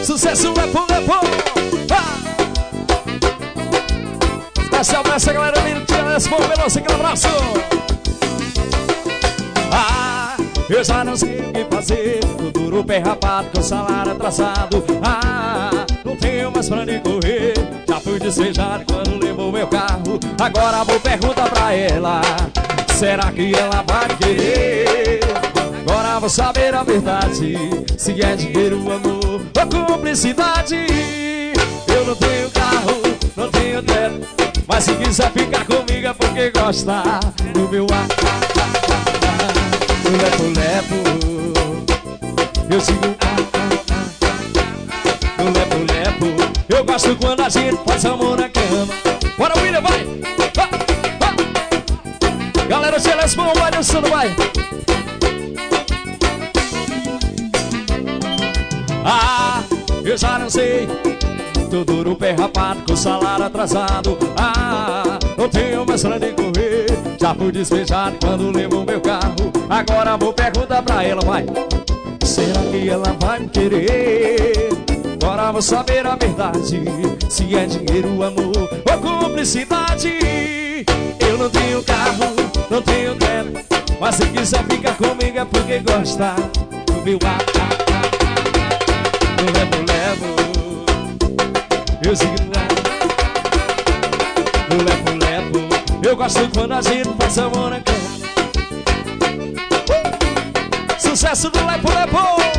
Sucesso lepo, lepo. Especial pra essa galera linda, tira desse povo veloso, aquele abraço. Eu já não sei o que fazer, tô duro, pé rapado, com o salário atrasado. Não tenho mais pra onde correr, já fui despejado quando levou meu carro. Agora vou perguntar pra ela, será que ela vai querer? Agora vou saber a verdade, se é dinheiro, amor ou cumplicidade. Eu não tenho carro, não tenho teto, mas se quiser ficar comigo é porque gosta do meu ar. No lepo-lepo eu sigo no lepo-lepo. Eu gosto quando a gente faz amor na cama. Bora, William, vai! Galera, tira as mãos, vai dançando, vai! Eu já não sei, tô duro, pé rapado, com o salário atrasado. Não tenho mais pra nem correr, já fui despejado quando levou meu carro. Agora vou perguntar pra ela, vai, será que ela vai me querer? Agora vou saber a verdade, se é dinheiro, amor ou cumplicidade. Eu não tenho carro, não tenho teto, mas se quiser ficar comigo é porque gosta do meu ar. No lepo-lepo eu sigo no lepo-lepo. Eu gosto quando a gente faz amor na cama. Sucesso do lepo-lepo.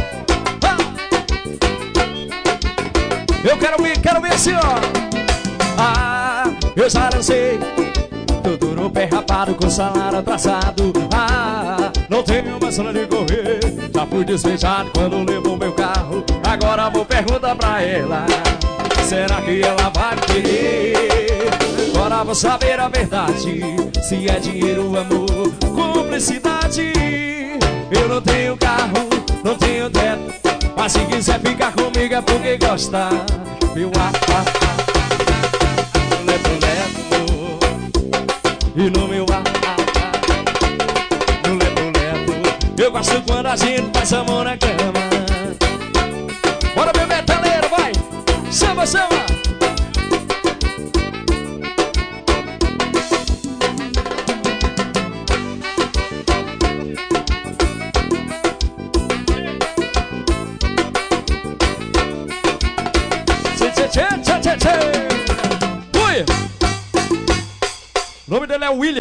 Eu quero ver assim, ó. Eu já não sei, tô duro, pé rapado, com o salário atrasado. Não tenho mais pra de correr, já fui despejado quando levou meu carro. Agora vou perguntar pra ela, será que ela vai querer? Agora vou saber a verdade, se é dinheiro, amor, cumplicidade. Eu não tenho carro, não tenho teto, mas se quiser ficar comigo é porque gosta. Meu no lepo-lepo e no meu no lepo-lepo. Eu gosto quando a gente faz amor na cama. Bora, meu metaleiro, vai! Chama, chama! Tchê, tchê, tchê, tchê, tchê. Ui! O nome dele é William.